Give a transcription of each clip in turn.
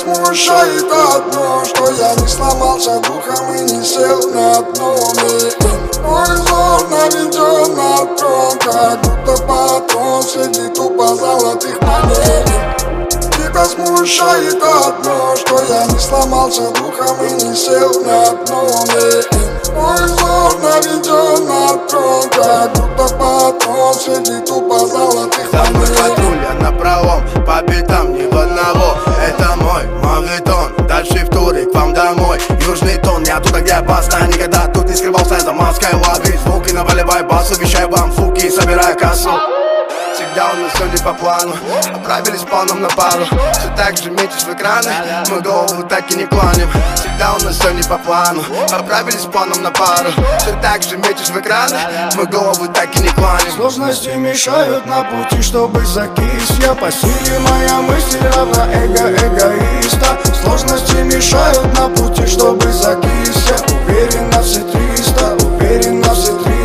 смущает одно, что я не сломался духом и не сел на дно. Мой взор наведен на трон, как будто патрон среди тупо золотых монет. Тебя смущает одно, что я не сломался духом и не сел на дно. Мой взор наведен на трон, как будто патрон среди тупо золотых монет. Патруля напролом, по битам ни в одного. Это мой мавитон, дальше в туре к вам домой. Южный тон, я туда, где баста. Никогда тут не скрывался за маской. Ловить звуки, наваливай басу. Вещаю вам фуки, собираю кассу. Всегда у нас все не по плану. Отправились планом на пару. Все так же метишь в экраны, мы голову так и не клоним. Всегда у нас все не по плану. Отправились планом на пару. Все так же метишь в экраны, мы голову так и не клоним. Сложности мешают на пути, чтобы закис. Я по силе, моя мысль равна эго эгоиста. Сложности мешают на пути, чтобы закис. Я уверен на все 300, уверен на все 300.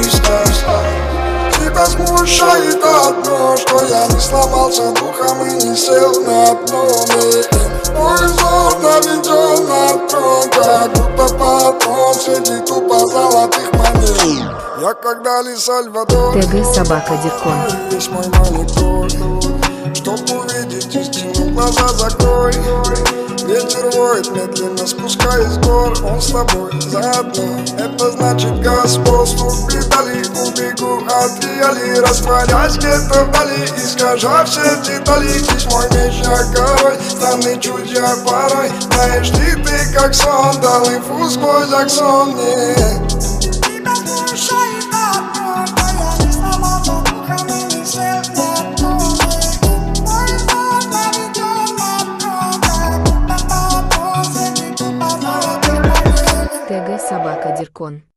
Тебя смущает одно, что я не сломался духом и не сел на дно. Мой взор наведен на трон, как будто патрон среди тупо золотых монет. Я когда ли Сальвадор, ТГ Собака Диркон. весь мой монитор. Чтоб увидеть истину, глаза закрой. Ветер воет, медленно спускаясь с гор. Он с тобой заодно, это значит газ. Поступ педали, убегу от реалий. Растворясь где-то вдали, искажа все детали. Здесь мой меч, я король, странный чуть я порой. Знаешь ли ты, как сон, дал инфу сквозь аксон мне. Тебя смущает одно, что я не сломался духом и не сел на дно. Мой взор наведен на трон, как будто патрон среди тупо золотых монет. ТГ Собака Диркон.